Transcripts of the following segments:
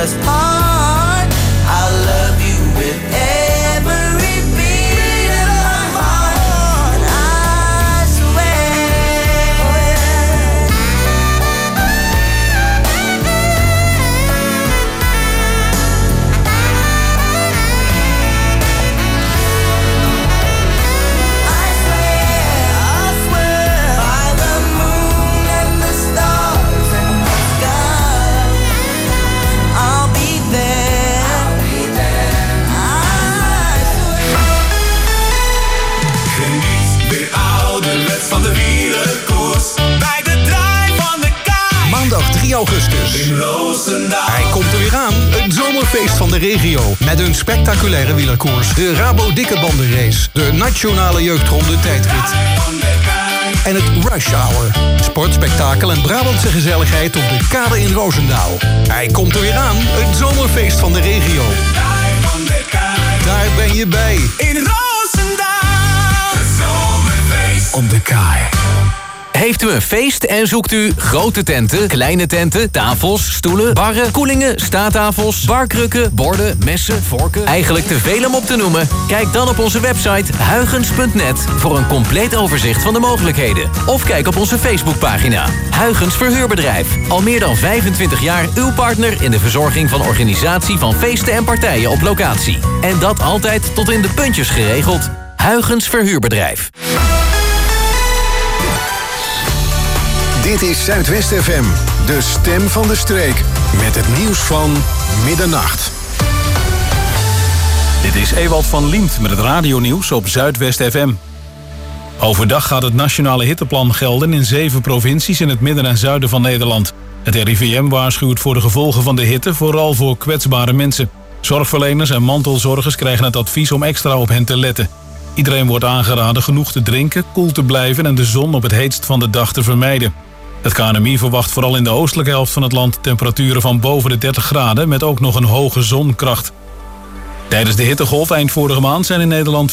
us part. I love you with every beat of my heart. I swear. I swear by the moon and the stars and the sky, I'll be there. I swear. Geniet weer ouderwets van de wielerkoers bij de draai van de kaai. Maandag 3 augustus. In Roosendaal. Hij komt er weer aan. Het zomerfeest van de regio. Met een spectaculaire wielerkoers. De Rabo Dikke Bandenrace. De Nationale Jeugdronde Tijdrit. En het Rush Hour. Sport, spektakel en Brabantse gezelligheid op de kade in Roosendaal. Hij komt er weer aan. Het zomerfeest van de regio. Daar ben je bij. In Roosendaal. Het zomerfeest Op de kaai. Heeft u een feest en zoekt u grote tenten, kleine tenten, tafels, stoelen, barren, koelingen, staattafels, barkrukken, borden, messen, vorken? Eigenlijk te veel om op te noemen? Kijk dan op onze website huygens.net voor een compleet overzicht van de mogelijkheden. Of kijk op onze Facebookpagina. Huygens Verhuurbedrijf. Al meer dan 25 jaar uw partner in de verzorging van organisatie van feesten en partijen op locatie. En dat altijd tot in de puntjes geregeld. Huygens Verhuurbedrijf. Dit is Zuidwest FM, de stem van de streek. Met het nieuws van middernacht. Dit is Ewald van Liemt met het radionieuws op Zuidwest FM. Overdag gaat het nationale hitteplan gelden in 7 provincies in het midden en zuiden van Nederland. Het RIVM waarschuwt voor de gevolgen van de hitte, vooral voor kwetsbare mensen. Zorgverleners en mantelzorgers krijgen het advies om extra op hen te letten. Iedereen wordt aangeraden genoeg te drinken, koel te blijven en de zon op het heetst van de dag te vermijden. Het KNMI verwacht vooral in de oostelijke helft van het land temperaturen van boven de 30 graden met ook nog een hoge zonkracht. Tijdens de hittegolf eind vorige maand zijn in Nederland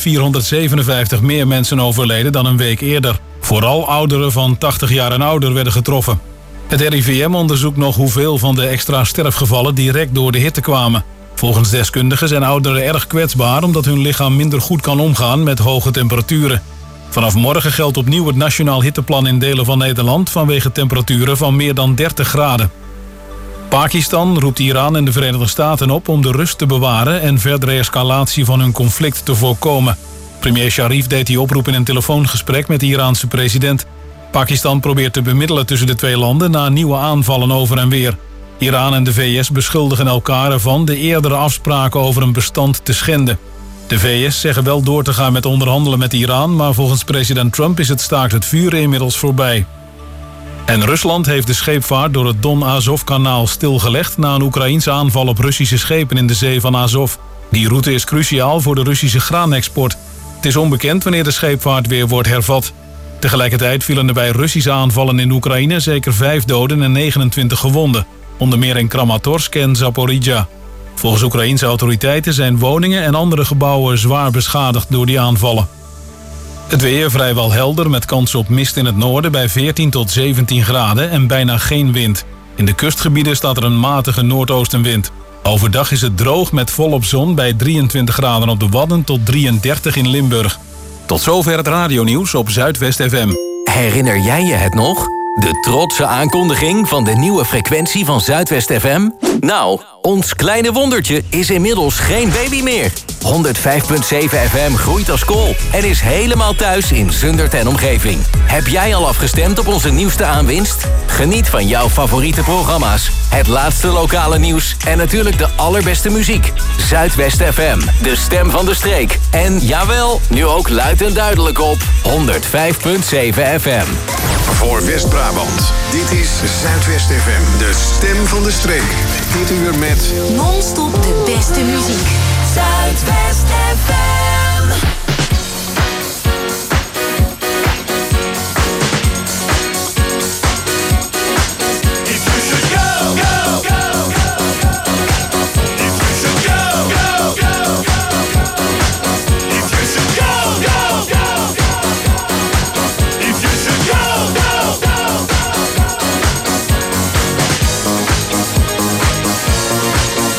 457 meer mensen overleden dan een week eerder. Vooral ouderen van 80 jaar en ouder werden getroffen. Het RIVM onderzoekt nog hoeveel van de extra sterfgevallen direct door de hitte kwamen. Volgens deskundigen zijn ouderen erg kwetsbaar omdat hun lichaam minder goed kan omgaan met hoge temperaturen. Vanaf morgen geldt opnieuw het nationaal hitteplan in delen van Nederland vanwege temperaturen van meer dan 30 graden. Pakistan roept Iran en de Verenigde Staten op om de rust te bewaren en verdere escalatie van hun conflict te voorkomen. Premier Sharif deed die oproep in een telefoongesprek met de Iraanse president. Pakistan probeert te bemiddelen tussen de twee landen na nieuwe aanvallen over en weer. Iran en de VS beschuldigen elkaar ervan de eerdere afspraken over een bestand te schenden. De VS zeggen wel door te gaan met onderhandelen met Iran, maar volgens president Trump is het staakt het vuren inmiddels voorbij. En Rusland heeft de scheepvaart door het Don-Azov-kanaal stilgelegd na een Oekraïense aanval op Russische schepen in de zee van Azov. Die route is cruciaal voor de Russische graanexport. Het is onbekend wanneer de scheepvaart weer wordt hervat. Tegelijkertijd vielen er bij Russische aanvallen in Oekraïne zeker 5 doden en 29 gewonden. Onder meer in Kramatorsk en Zaporizhzhia. Volgens Oekraïense autoriteiten zijn woningen en andere gebouwen zwaar beschadigd door die aanvallen. Het weer vrijwel helder met kans op mist in het noorden bij 14 tot 17 graden en bijna geen wind. In de kustgebieden staat er een matige noordoostenwind. Overdag is het droog met volop zon bij 23 graden op de Wadden tot 33 in Limburg. Tot zover het radionieuws op Zuidwest FM. Herinner jij je het nog? De trotse aankondiging van de nieuwe frequentie van Zuidwest FM? Nou, ons kleine wondertje is inmiddels geen baby meer. 105.7 FM groeit als kool en is helemaal thuis in Zundert en omgeving. Heb jij al afgestemd op onze nieuwste aanwinst? Geniet van jouw favoriete programma's, het laatste lokale nieuws en natuurlijk de allerbeste muziek. Zuidwest FM, de stem van de streek. En jawel, nu ook luid en duidelijk op 105.7 FM. Voor West-Brabant, dit is Zuidwest FM, de stem van de streek. Dit uur met non-stop de beste muziek. Zuidwest FM. If you should go, go, go, go. If you should go, go, go, go. If you should go, go, go, go. If you should go, go, go, go.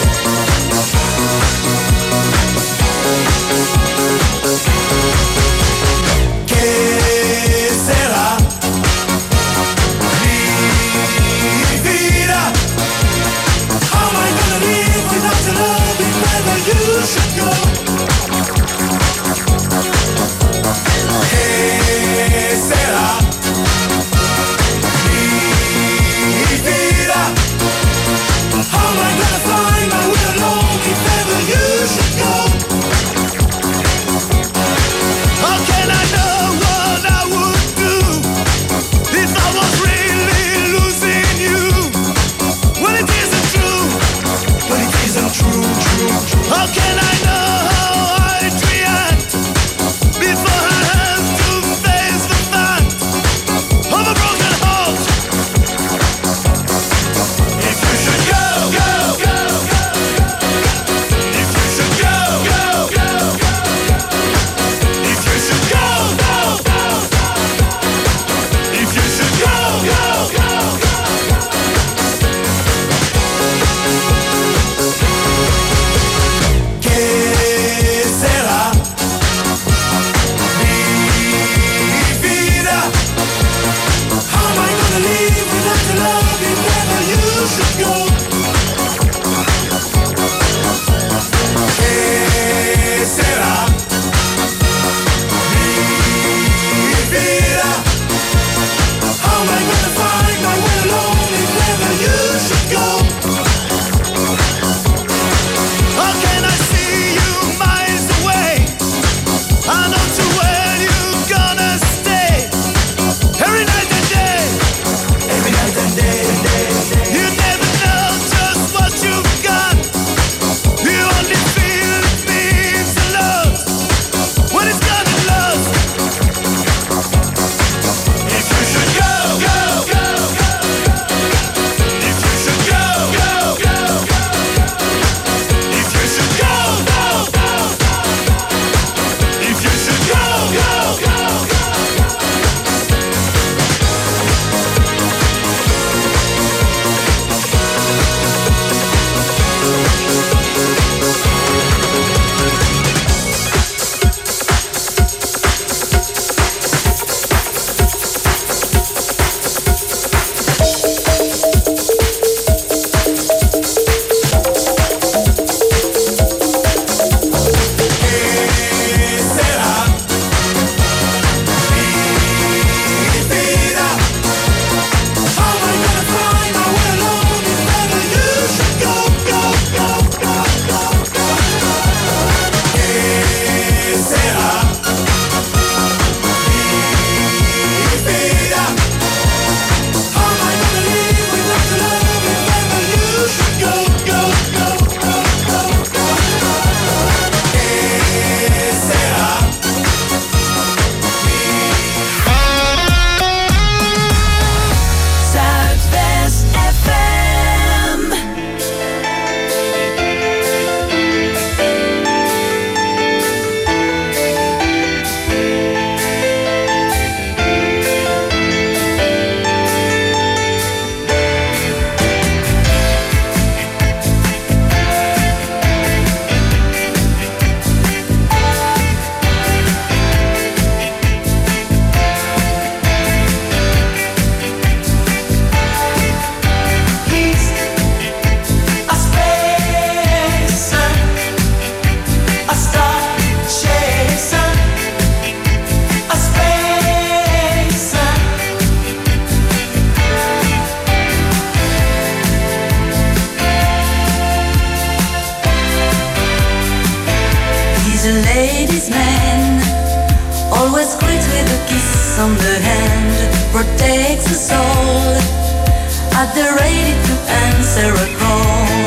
ladies' man, always greet with a kiss on the hand, protects us all at the ready to answer a call.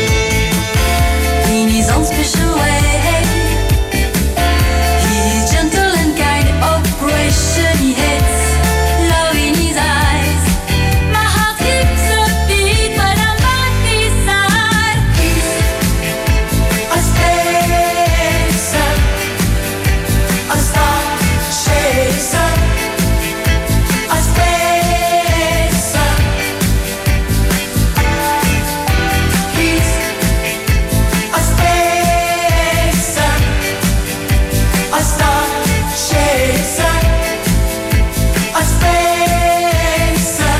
In his own special way, he's gentle and kind, oppression he hates, love in his eyes. My heart skips a beat when I'm by his side. He's a spacer, a star chaser, a spacer. He's a spacer, a star chaser, a spacer.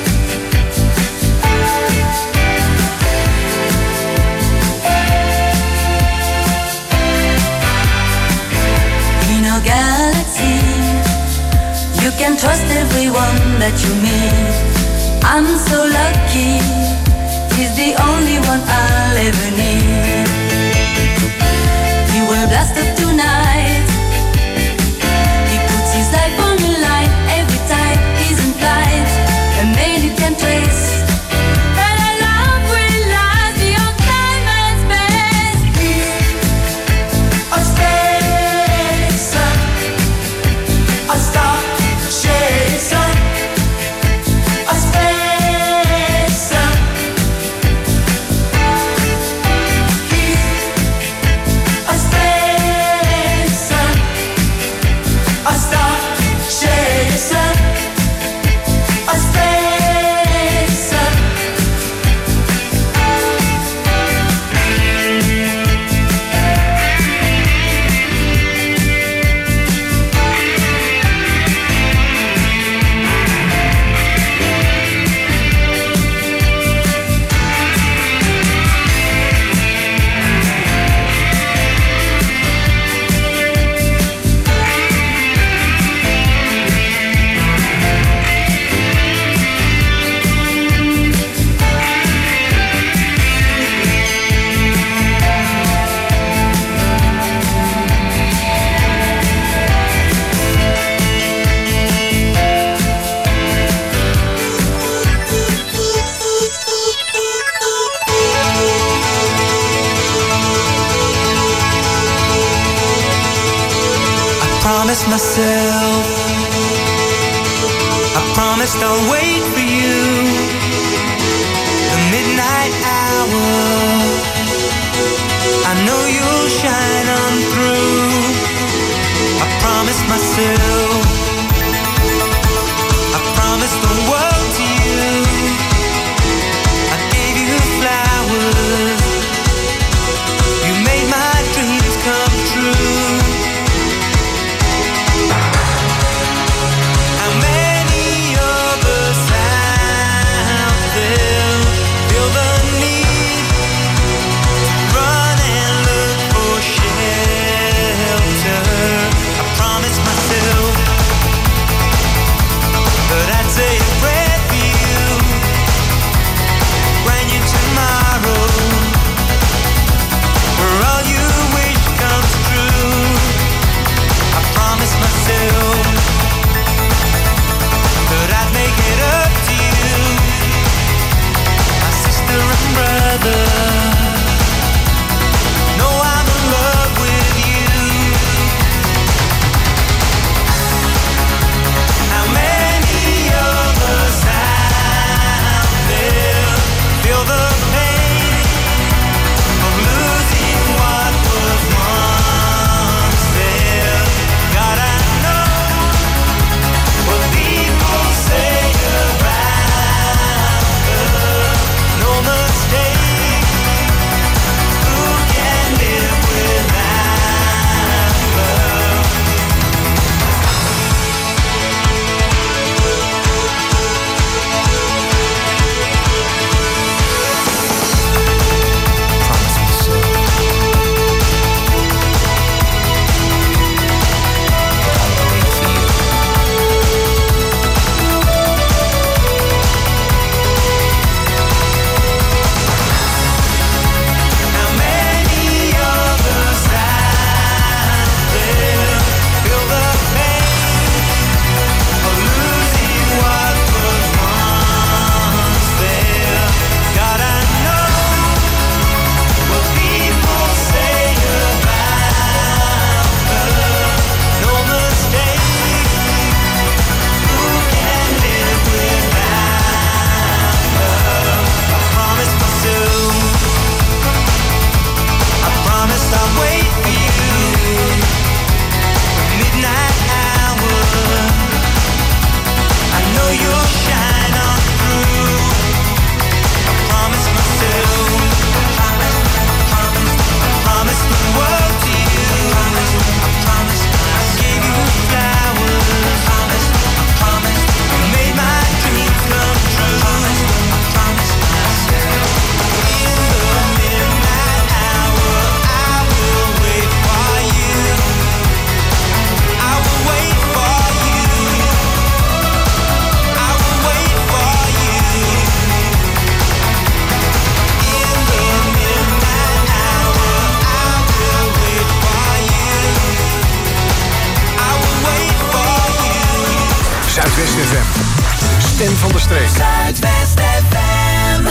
In our galaxy, you can trust everyone that you meet. I'm so lucky, he's the only one I'll ever need. He will blast up tonight, he puts his life on the line every time he's in flight. A man you can trace, that I love will last beyond time and space. He's a spacer, a star chaser, a spacer. He's a spacer, a star chaser, a spacer. Promised myself, I promised I'll wait for you. The midnight hour, I know you'll shine on through. I promised myself, I promised the world to you. I gave you flowers, you made my dreams come true. How many of us out there feel the need to run and look for shelter? I promised myself van de streek. Zuidwest FM.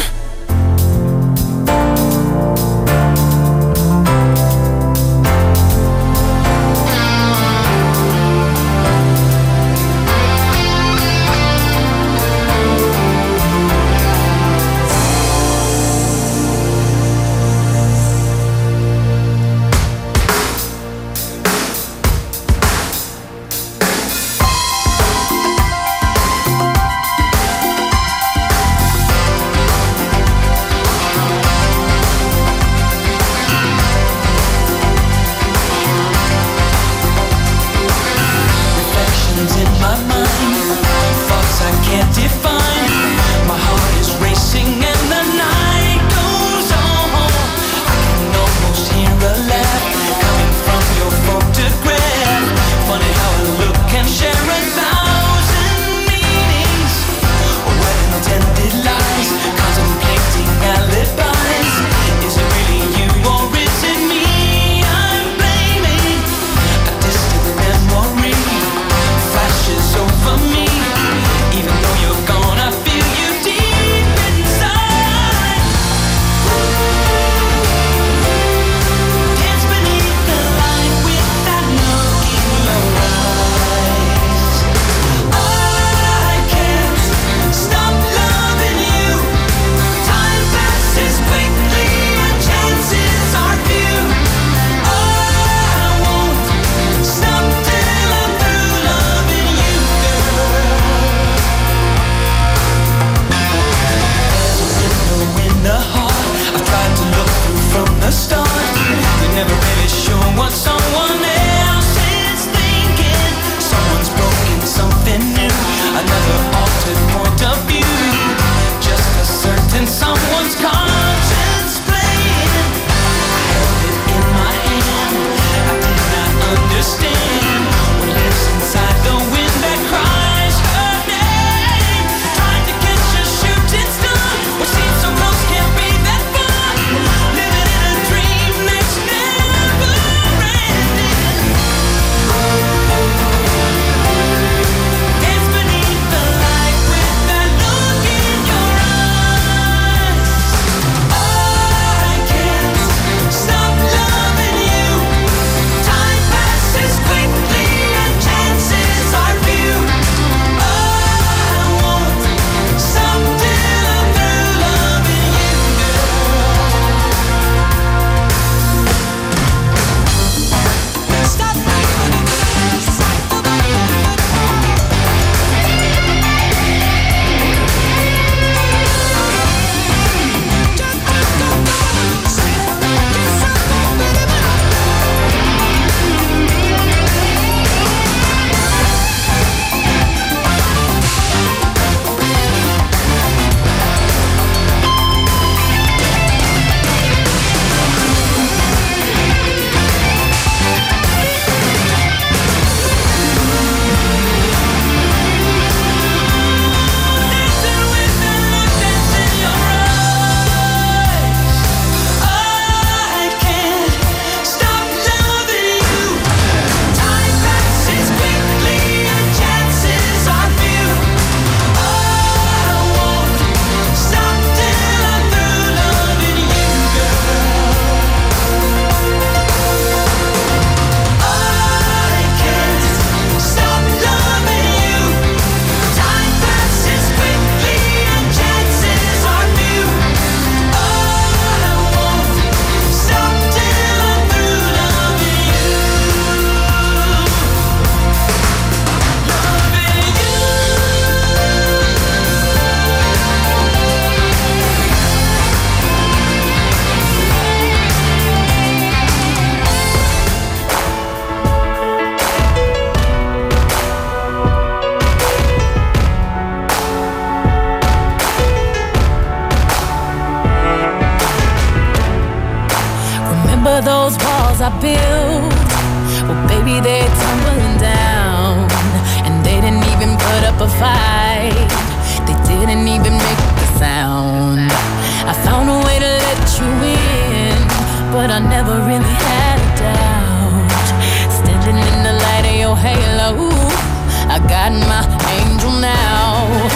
those walls I built, well, baby, they're tumbling down. And they didn't even put up a fight. They didn't even make a sound. I found a way to let you in, but I never really had a doubt. Standing in the light of your halo, I got my angel now.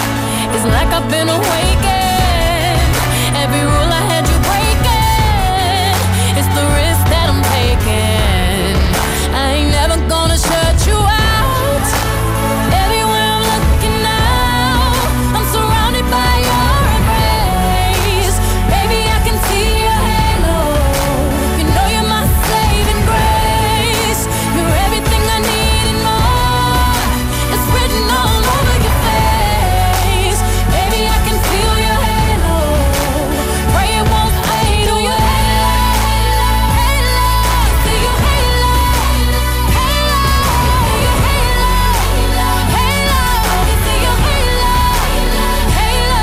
It's like I've been awakened. Every rule I had you breaking. It's the risk that I'm taking. I ain't never gonna shut you out. Everywhere I'm looking now, I'm surrounded by your embrace. Baby, I can see your halo. You know you're my saving grace. You're everything I need and more. It's written all over your face. Baby, I can feel your halo. Pray it won't fade. Oh, your halo, halo. See your halo, halo. Your halo, halo. See your halo, halo.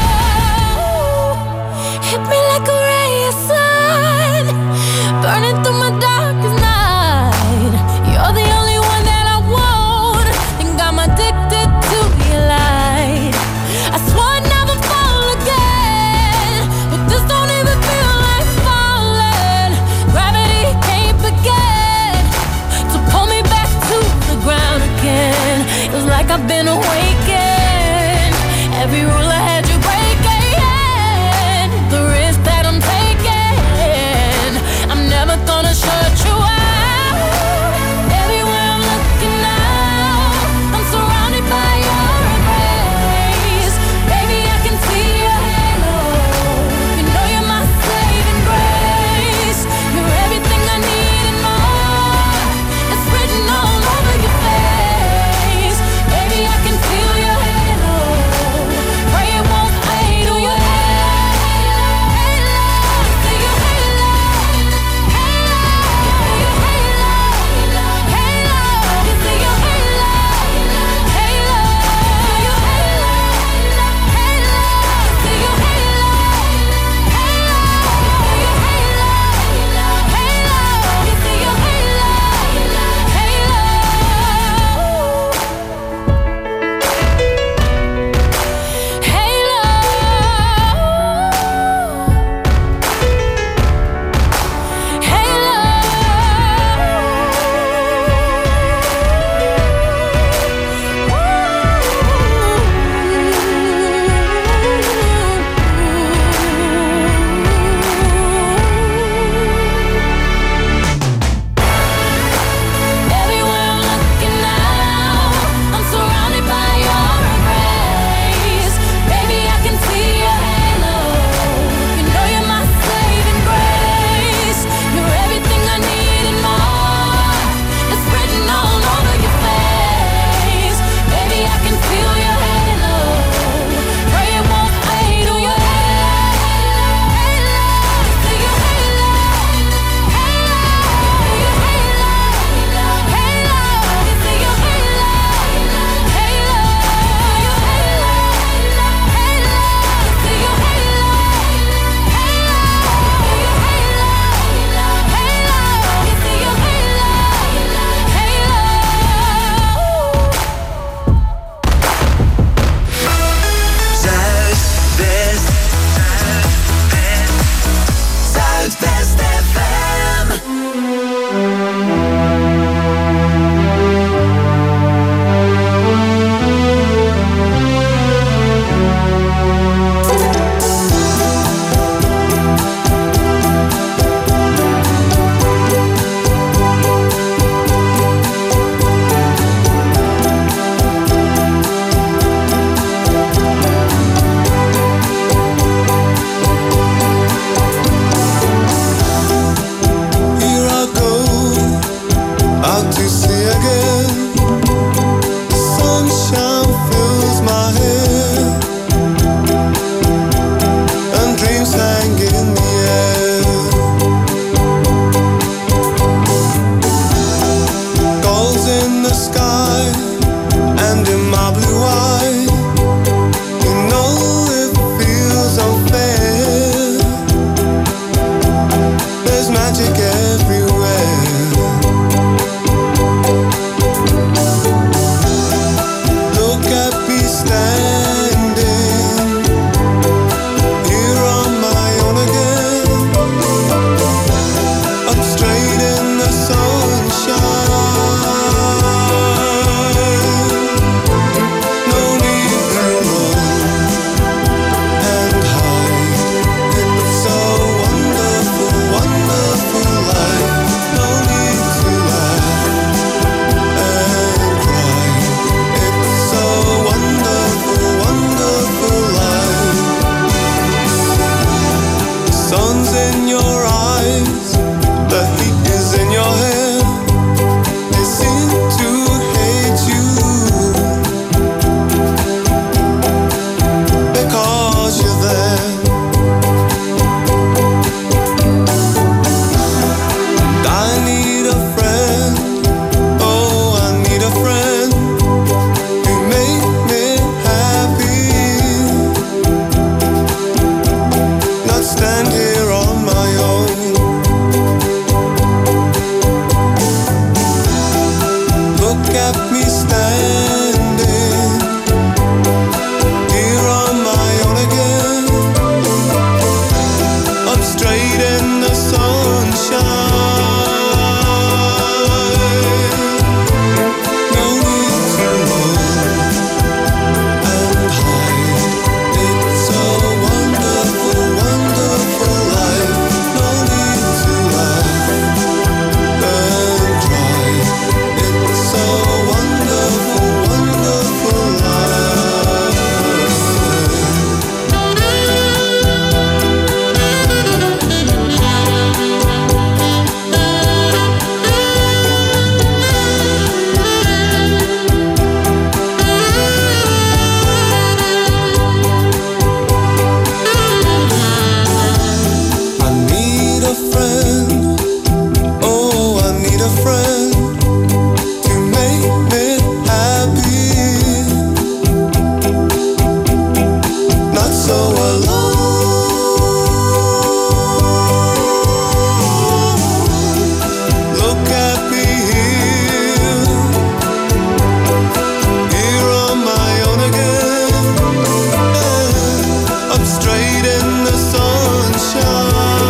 Hit me like a ray of sun, burning through my darkest night. You're the only one that I want. Think I'm addicted to your light. I swore I'd never fall again, but this don't even feel like falling. Gravity can't begin to pull me back to the ground again. It's like I've been awakened. Every rule I had you breaking. The risk that I'm taking. I'm never gonna shut you out. Everywhere I'm looking now, I'm surrounded by your embrace. Baby, I can see your halo. You know you're my saving grace. You're everything I need and more. It's written all over your face. Baby, I can feel your halo. Pray it won't fade. Oh, your halo, halo. See your halo, halo. Your halo, halo. See your halo, halo. Your halo, halo. See your halo, halo. Your halo, halo. See your halo, everywhere I'm looking now, I'm surrounded by your embrace. Baby, I can see your halo. You know you're my saving grace. You're everything I need and more. It's written all over your face. Baby, I can feel your halo. Pray it won't fade. Oh, your halo, halo. See your halo, halo. Your halo, halo. See your halo, halo. Your halo, halo. See your halo, halo. Your halo, halo. See your halo, Zuidwest FM. Here I go, out to sea again. The sunshine fills my hair, and dreams hang in the air. Gulls in the sky, and in my blue eye, you know it feels unfair. There's magic everywhere. Look at me standing here on my own again, up straight in the sunshine. No need to run. friend. Oh, I need a friend to make me happy. Not so alone. Look at me here. Here on my own again. Up straight in the sunshine.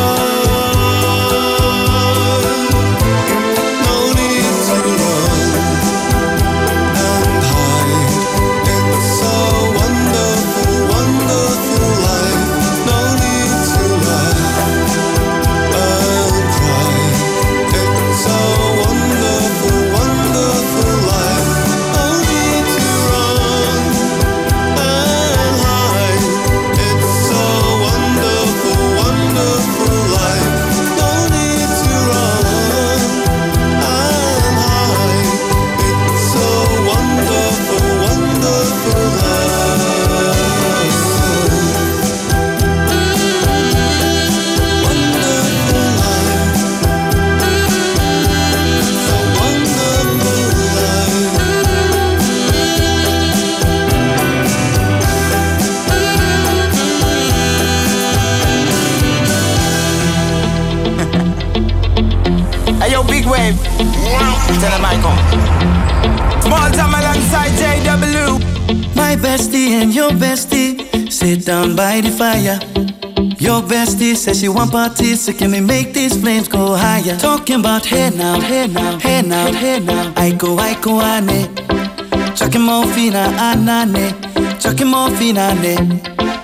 No need to run and hide. It's a wonderful, wonderful life. No need to laugh and cry. It's a wonderful, wonderful life. No need to run and hide. It's a wonderful, wonderful life. No need to run and hide. It's a wonderful, wonderful life. Wonderful life. It's a wonderful life. Hey yo, Big Wave. Tell them I come. Small time alongside JW. My bestie and your bestie sit down by the fire. Your bestie says she want parties, so can we make these flames go higher? Talking about hey now, hey now, hey now, hey now. I go, ane. Chucking more fina, anane. Chucking more fina, ane.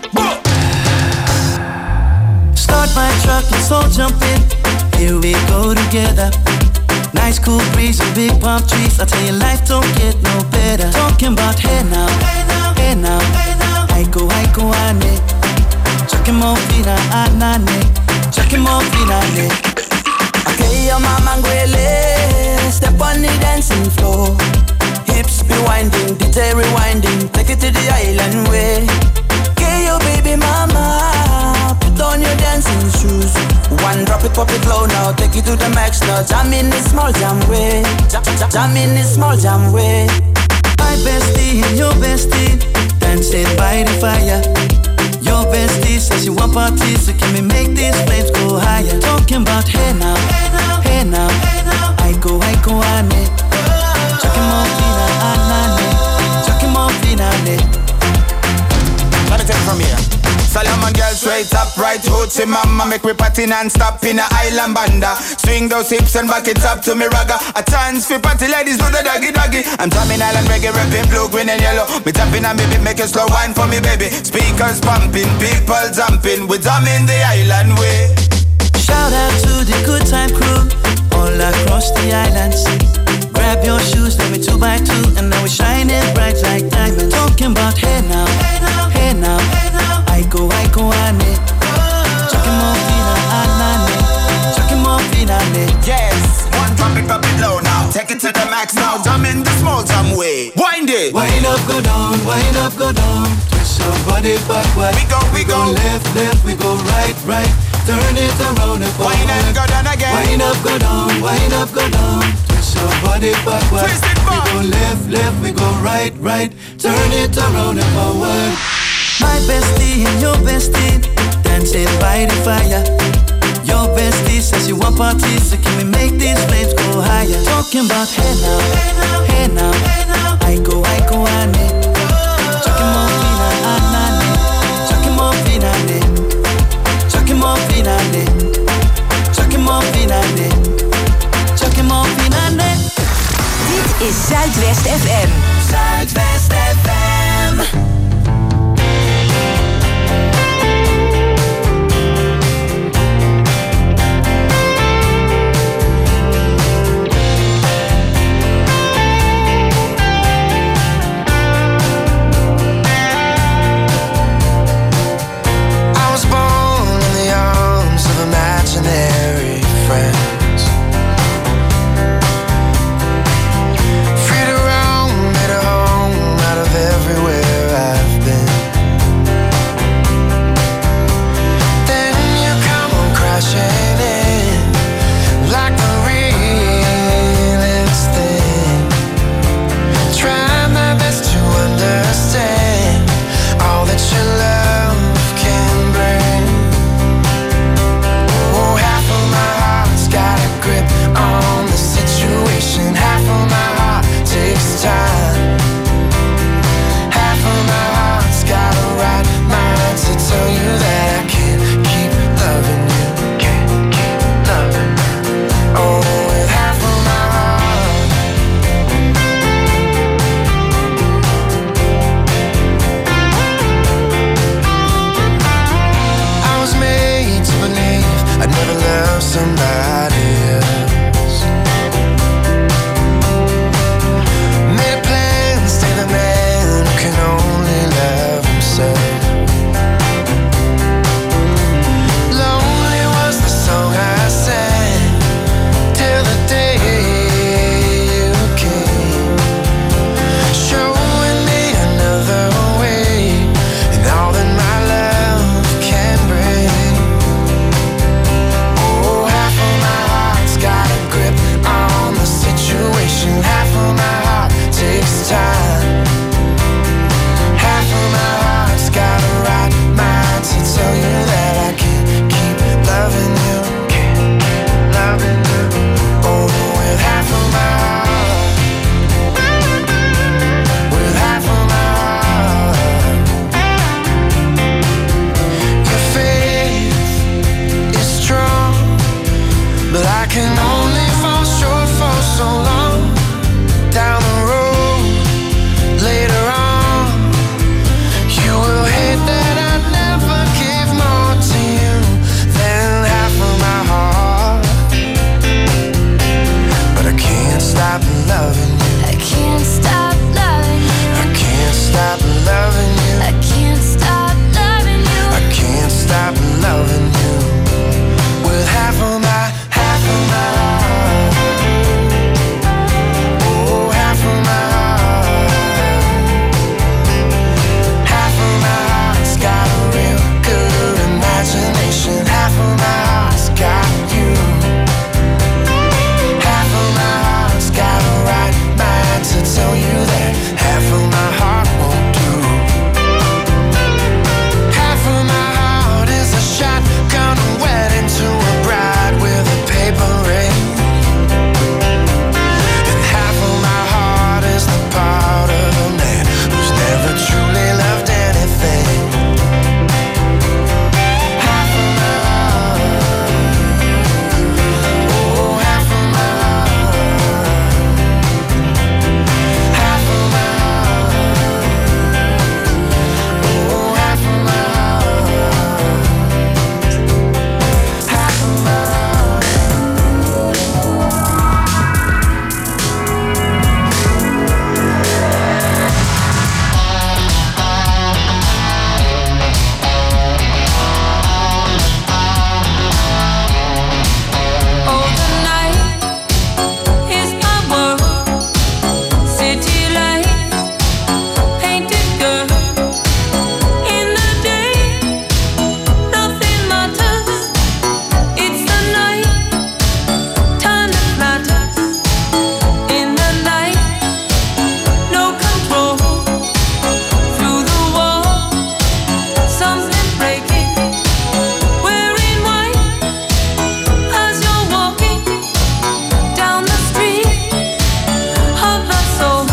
Start my truck, let's all jump in. Here we go together. Nice cool breeze and big palm trees. I tell you, life don't get no better. Talking about hey now, hey now, hey now, hey now. I go, ane. Chucking more fina, anane. Chucking more fina, ane. Okay, your mama Gwele, step on the dancing floor. Hips be winding, DJ rewinding, take it to the island way. Okay, your baby mama, put on your dancing shoes. One drop it, pop it low now, take it to the max now. Jam in this small jam way, jam in this small jam way. My bestie and your bestie dancing by the fire. Your bestie says she want parties, so can we make these flames go higher? Talking about hey now, hey now, hey now, hey now. I go, ane. Chucking more fina, anane. Chucking more fina, ane. Let me take it from here. Solomon girl straight up, right hoochie mama. Make me party non-stop in a island banda. Swing those hips and back it up to me ragga. A chance for party ladies do the doggy doggy. I'm drumming island reggae, rapping blue, green and yellow. Me tapping and baby, make a slow wine for me baby. Speakers pumping, people jumping. We drumming the island way. Shout out to the good time crew all across the islands. Grab your shoes, let me 2x2, and now we shining bright like diamonds. Talking about hey now, hey now, hey now, hey now. I go, ane. Chucking more fina, anane. Chucking more fina, ane. Yes, one drop it low now. Take it to the max now. Jam in the small jam way. Wind it. Wind up, go down, wind up, go down. Twist your body backward. We go left, left, we go right, right. Turn it around and forward. Wind up, go down again. Wind up, go down, wind up, go down. Twist your body backward. Twist it back. We go left, left, we go right, right. Turn it around and forward. My bestie and your bestie dancing by the fire. Your bestie says you want parties, so can we make these flames go higher? Talking about hey now, hey now, hey now, hey now. I go, ane. Chucking more fina, anane. Chucking more fina, ane. Chucking more fina, ane. Chucking more fina, ane. Chucking more fina, ane. Dit is Zuidwest FM. Zuidwest FM. Imaginary friends, free to roam, made a home I can only fall short for so long. Down the road, later on, you will hate that I never gave more to you than half of my heart. But I can't stop loving you. I can't stop loving you. I can't stop loving you. I can't stop loving you. I can't stop loving you. With half of my heart. Oh, half of my heart. Half of my heart's got a real good imagination. Half of my heart's got you. Half of my heart's got a right mind to tell you that half of my heart won't do. Half of my heart is a shotgun wedding to a bride with a paper ring. And half of my heart is the part of a man who's never truly loved anything. Half of my heart. Oh, half of my heart. Half of my heart. Oh, half of my heart. Half of my heart. Oh, the night is my world. City lights, painted girl. In the day, nothing matters. It's the night, time that matters. In the night, no control. Through the wall, something breaking. Wearing white as you're walking down the street of my soul.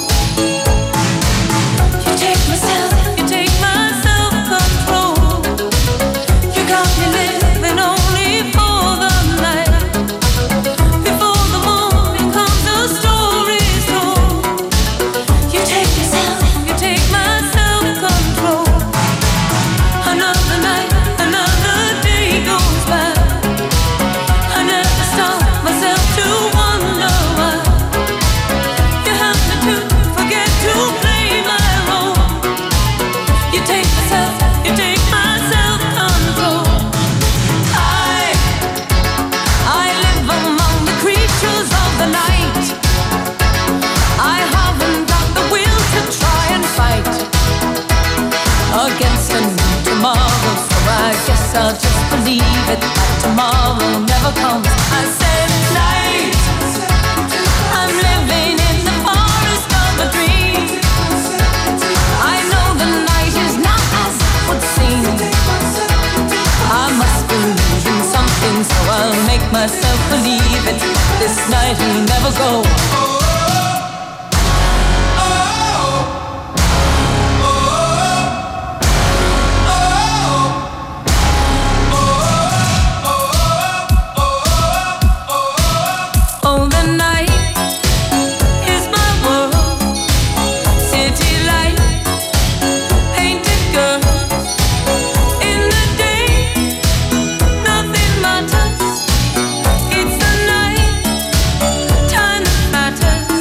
You take my self-control. You got me living only for the night. Before the morning comes, the story's told. You take my self-control. Another night, another day goes by. I never stop myself to wonder why. You have me to forget to play my role. You take my self-control. I live among the creatures of the night. I haven't got the will to try and fight against a new tomorrow, so I guess I'll just believe it that tomorrow never comes. I said night, I'm living in the forest of a dream. I know the night is not as it would seem. I must believe in something, so I'll make myself believe it. This night will never go. Oh, the night is my world. City light, painted girls. In the day, nothing matters. It's the night, time that matters.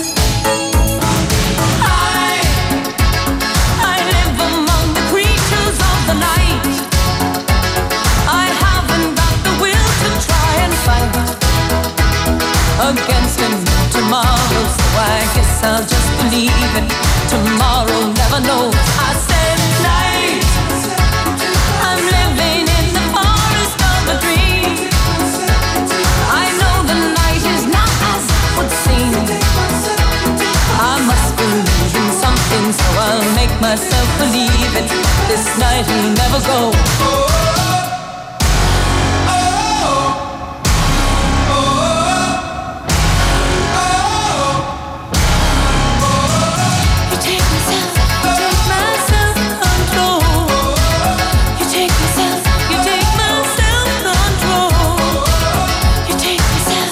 I live among the creatures of the night. I haven't got the will to try and fight against a new tomorrow, so I guess I'll just believe it. Tomorrow never knows. I said night, I'm living in the forest of a dream. I know the night is not as it would seem. I must believe in something, so I'll make myself believe it. This night will never go. You take myself, you take my self-control. You take myself.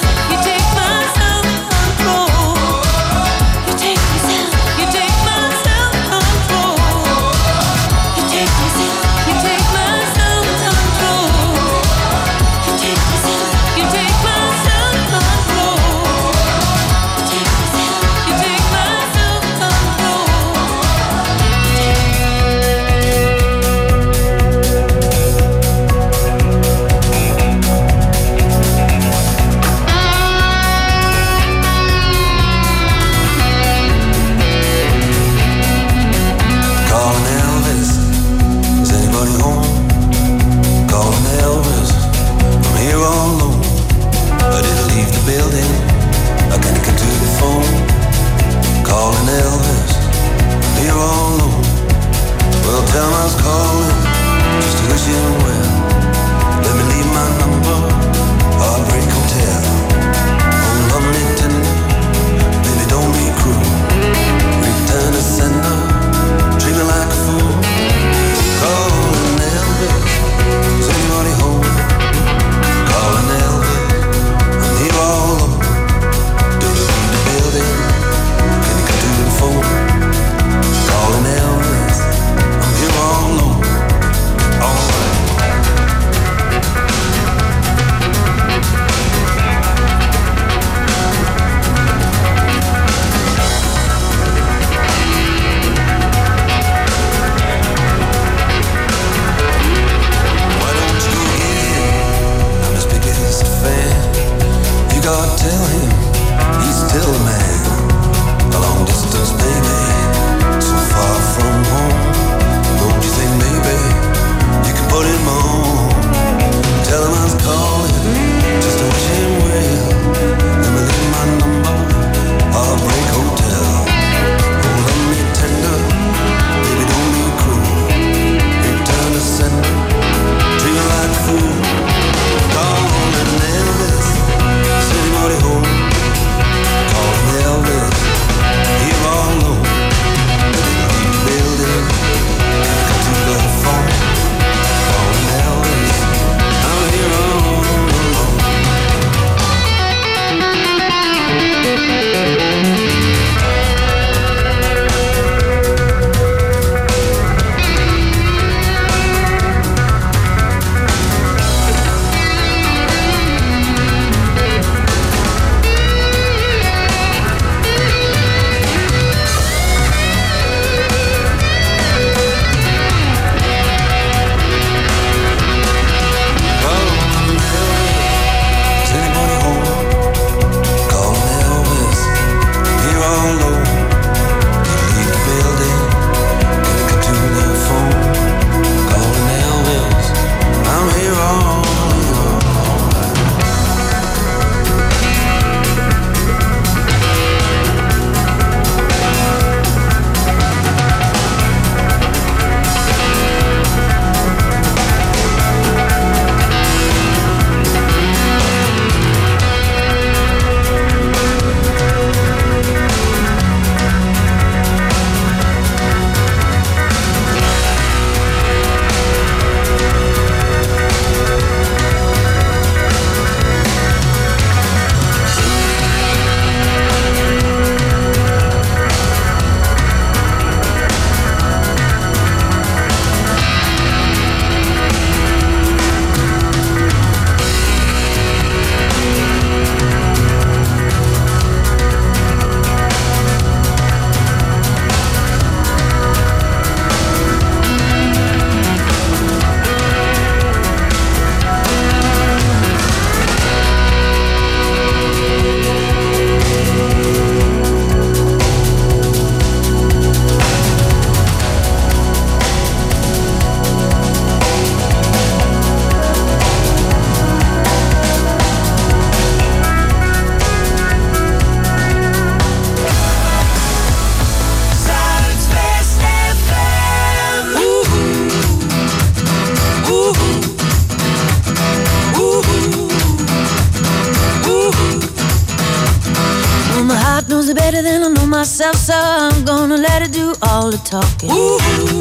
heart knows it better than I know myself, so I'm gonna let it do all the talking. Ooh.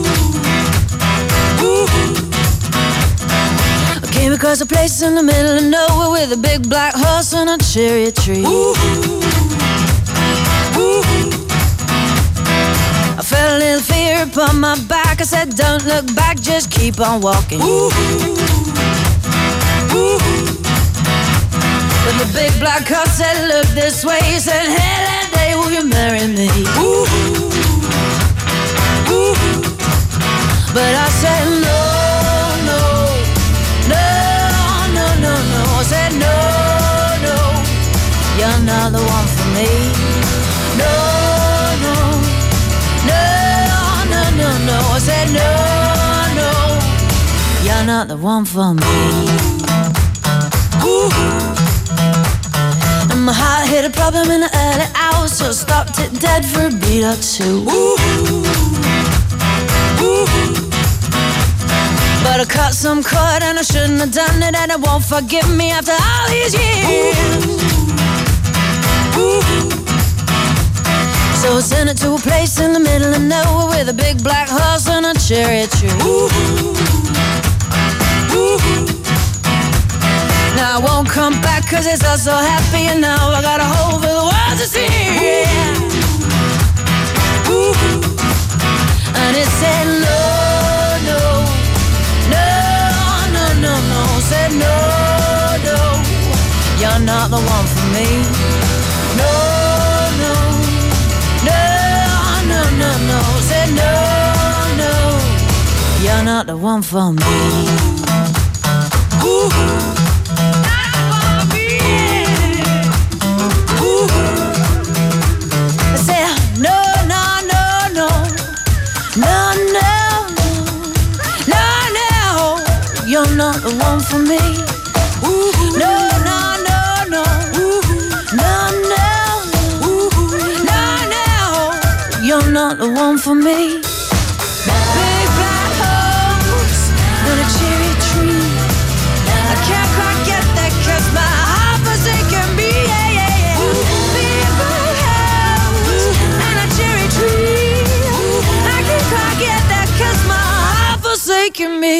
Ooh. I came across a place in the middle of nowhere with a big black horse and a cherry tree. Ooh. Ooh. I felt a little fear upon my back. I said, don't look back, just keep on walking. Ooh. Ooh. But the big black horse said, look this way. He said, hey, that day will you marry me? Ooh. Ooh. But I said, no, no, no, no, no, no. I said, no, no, you're not the one for me. No, no, no, no, no, no. I said, no, no, you're not the one for me. Ooh. And my heart hit a problem in the early hours, so I stopped it dead for a beat or two. Ooh. Ooh. But I cut some cord and I shouldn't have done it, and it won't forgive me after all these years. Ooh. So I sent it to a place in the middle of nowhere with a big black horse and a cherry tree. Ooh. Ooh. Now I won't come back cause it's all so happy, and now I got a hole for the world to see. Yeah. Ooh. And it said no, no, no, no, no, no. Said no, no, you're not the one for me. No, no, no, no, no, no. Said no, no, you're not the one for me. Ooh. You're not the one for me. Ooh. No, no, no, no. Ooh. No, no. Ooh. No, no. You're not the one for me. Big black horse and a cherry tree. I can't quite get that cause my heart forsaken me. Yeah, yeah, yeah. Big black horse and a cherry tree. I can't quite get that cause my heart forsaken me.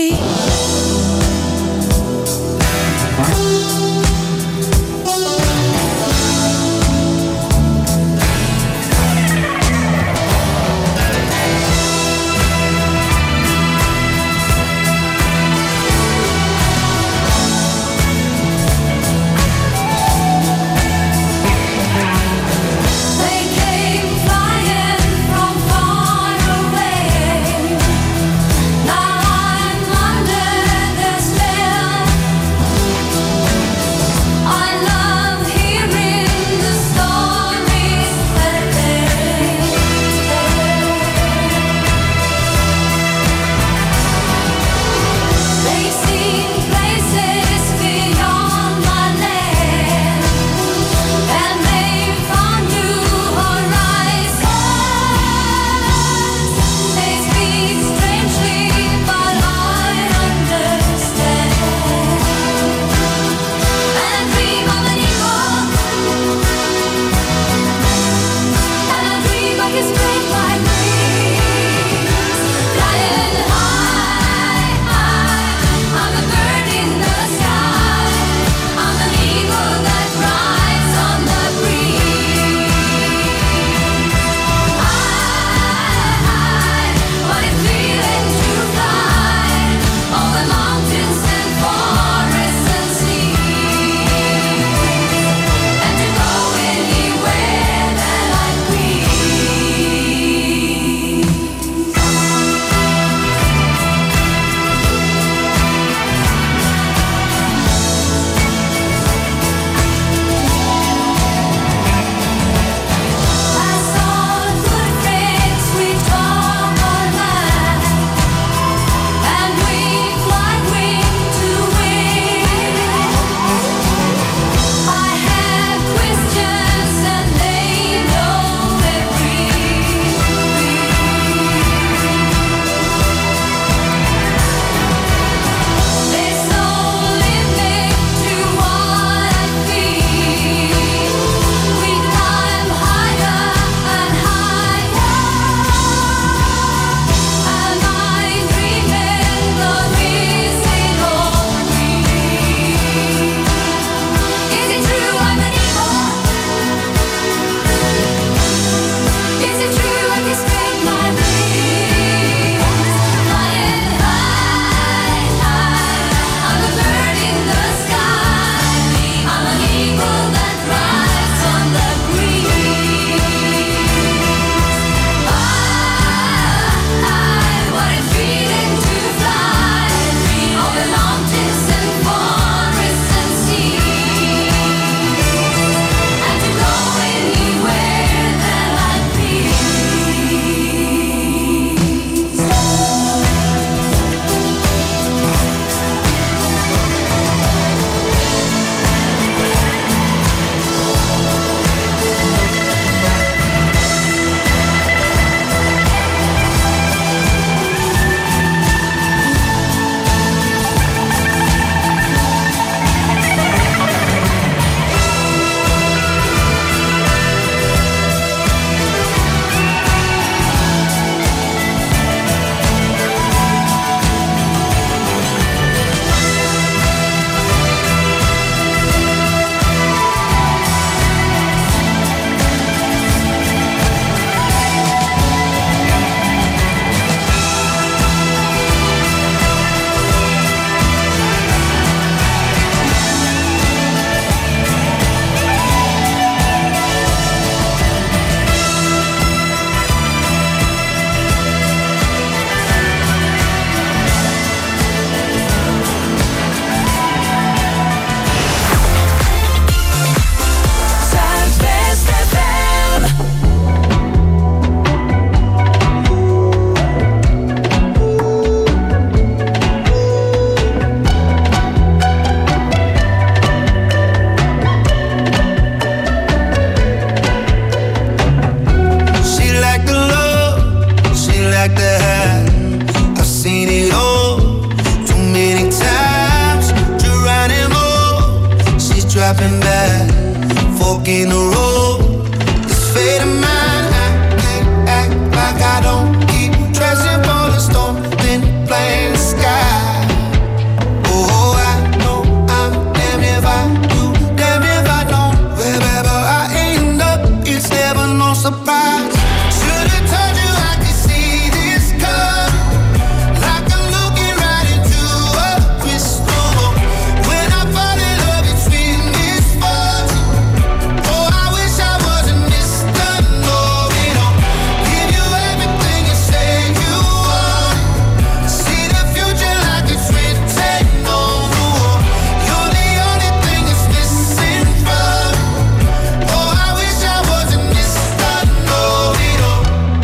that fork in the road. This fate of mine, I can't act like I don't keep dressing for the storm, then plain sky. Oh, I know I'm damned if I do, damned if I don't. Wherever I end up, it's never no surprise. Should've told you I could see this coming, like I'm looking right into a crystal ball. When I fall in love, it's with misfortune. Oh, I wish I wasn't Mr. Know-it-all. Give you everything you say you want. See the future like it's written on the wall. You're the only thing that's missing from me. Oh, I wish I wasn't Mr. Know-it-all.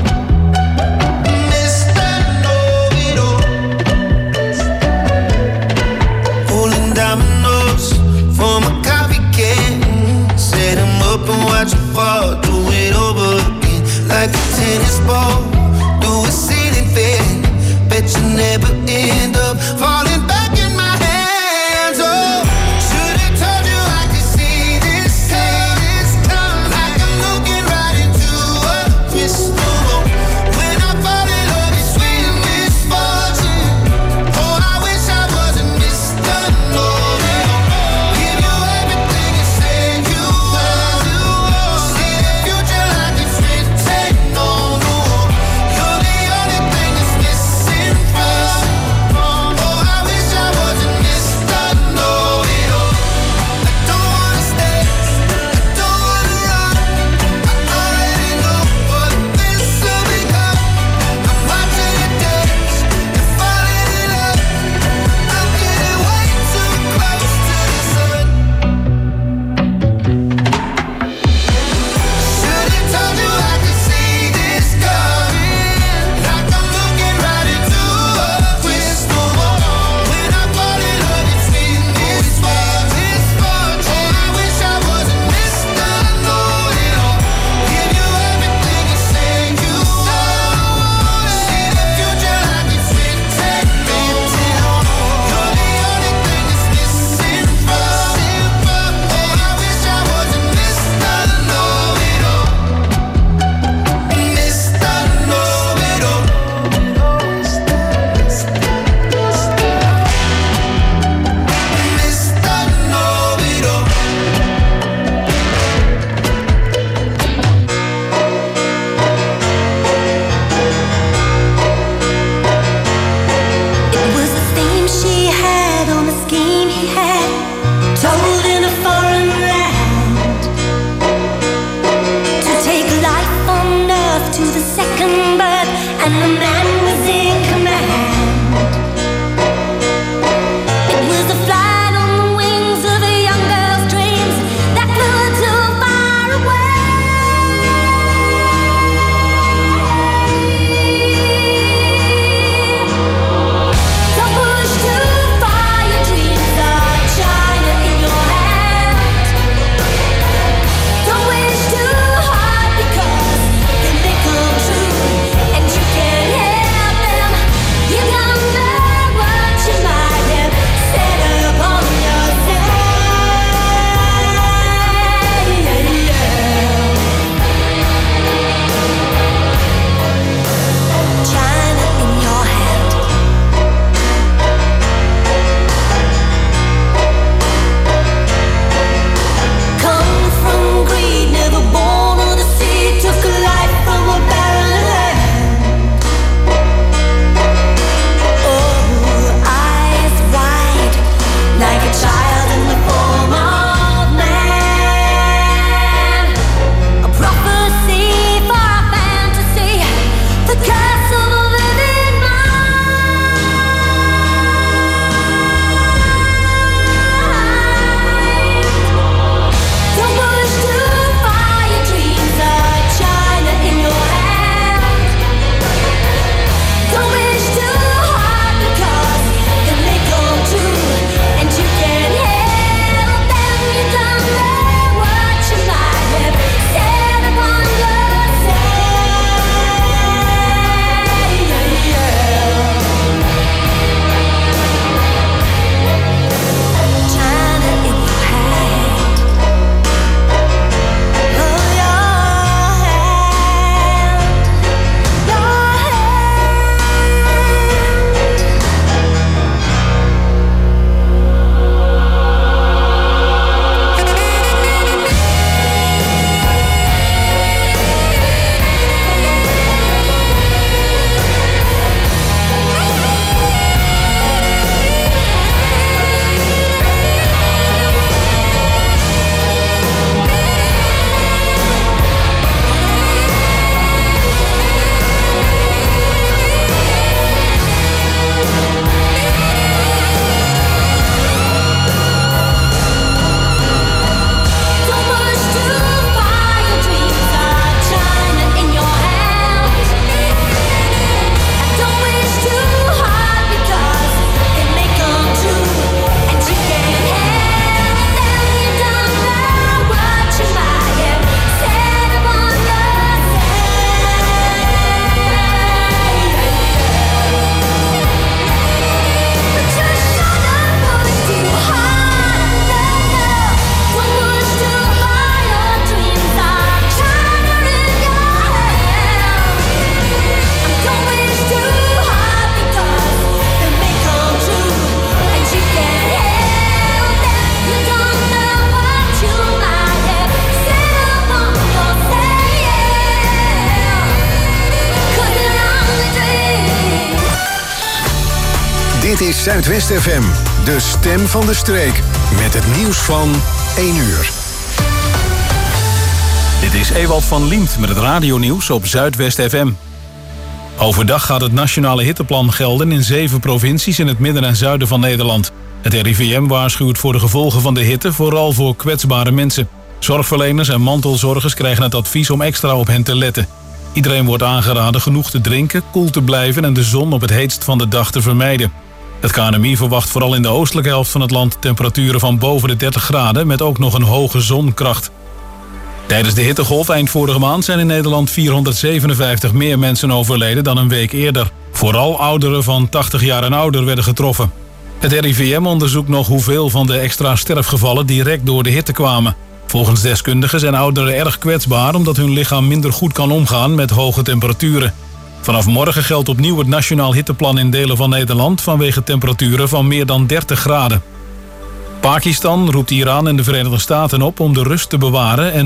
Mr. Know-it-all. Pulling dominoes from a coffee can. Set 'em up and watch it fall. Do it over again like a tennis ball. Do a ceiling fan. Bet you never end up falling back in my hands. Oh, should've told you I could see this coming, like I'm looking right into a crystal ball. When I fall in love, it's with misfortune. Oh, I wish I wasn't Mr. Know-it-all. Give you everything you say you want. See the future like it's written on the wall. You're the only thing that's missing from me. Oh, I wish I wasn't Mr. Know-it-all. I don't wanna stay, I don't wanna run. I already know what this will become. I'm watching it dance and falling in love. I'm getting way too close to the sun. Should've told you I could see this coming, like I'm looking right into a crystal ball. When I fall in love, it's with misfortune. Oh, I wish I wasn't Mr. Know-it-all. Give you everything you say you want. See the future like it's written on the wall. You're the only thing that's missing from me. Oh, I wish I wasn't Mr. Know-it-all. Mr. Know-it-all. Mr. Know-it-all. It was the theme she had on the scheme he had, told in a foreign land, to take life on earth to the second birth, and the man was in command. It was a flight on the wings of a young girl's dreams that flew her too far away. Don't push too far, your dreams are China in your hand. Don't wish too hard because they may come true, and you can't is Zuidwest FM, de stem van de streek. Met het nieuws van 1 uur. Dit is Ewald van Liemt met het radionieuws op Zuidwest FM. Overdag gaat het nationale hitteplan gelden in 7 provincies in het midden en zuiden van Nederland. Het RIVM waarschuwt voor de gevolgen van de hitte, vooral voor kwetsbare mensen. Zorgverleners en mantelzorgers krijgen het advies om extra op hen te letten. Iedereen wordt aangeraden genoeg te drinken, koel te blijven en de zon op het heetst van de dag te vermijden. Het KNMI verwacht vooral in de oostelijke helft van het land temperaturen van boven de 30 graden met ook nog een hoge zonkracht. Tijdens de hittegolf eind vorige maand zijn in Nederland 457 meer mensen overleden dan een week eerder. Vooral ouderen van 80 jaar en ouder werden getroffen. Het RIVM onderzoekt nog hoeveel van de extra sterfgevallen direct door de hitte kwamen. Volgens deskundigen zijn ouderen erg kwetsbaar omdat hun lichaam minder goed kan omgaan met hoge temperaturen. Vanaf morgen geldt opnieuw het nationaal hitteplan in delen van Nederland vanwege temperaturen van meer dan 30 graden. Pakistan roept Iran en de Verenigde Staten op om de rust te bewaren en